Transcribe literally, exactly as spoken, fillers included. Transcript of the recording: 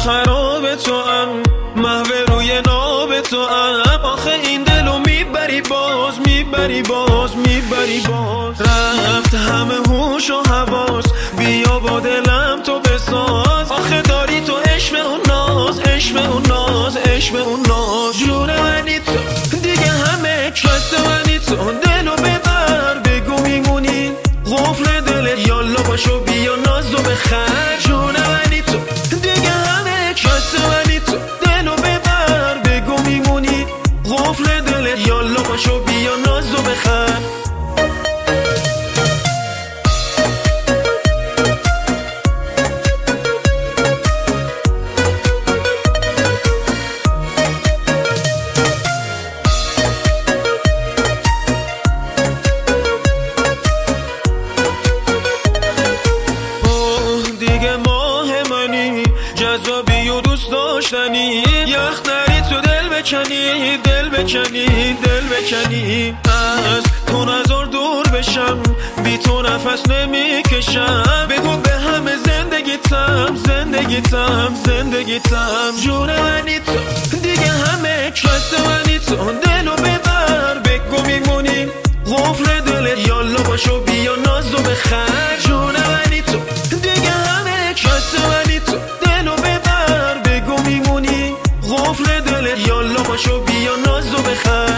خراب تو ام، محو روی ناب تو ام. آخه این دلو میبری باز، میبری باز، میبری باز. رفت همه هوش و حواس، بیا با دلم تو بساز. آخه داری تو عشق اون ناز، عشق اون ناز، عشق اون ناز. جون منی تو دیگه همه کس منی تو. دلو ببر بگو میمونی، قفل دلت یالا باشو بیا نازو بخر. جون منی تو دیگه همه کس منی تو. دلو ببر بگو میمونی، قفل دلت یالا باشو بیا نازو بخر. جذابی و دوست داشتنی، یخ نری تو دل بکنی، دل بکنی، دل بکنی. از تو نظر دور بشم، بی تو نفس نمی کشم. بگو به همه زندگیتم، زندگیتم، زندگیتم. جون منی تو دیگه همه کس منی تو. دلو ببر بگو میمونی، قفل دلت یالا باشو بیا نازو بخر. جون منی تو دیگه همه کس منی تو. قفل دلت یالا باشو بیا نازو بخر.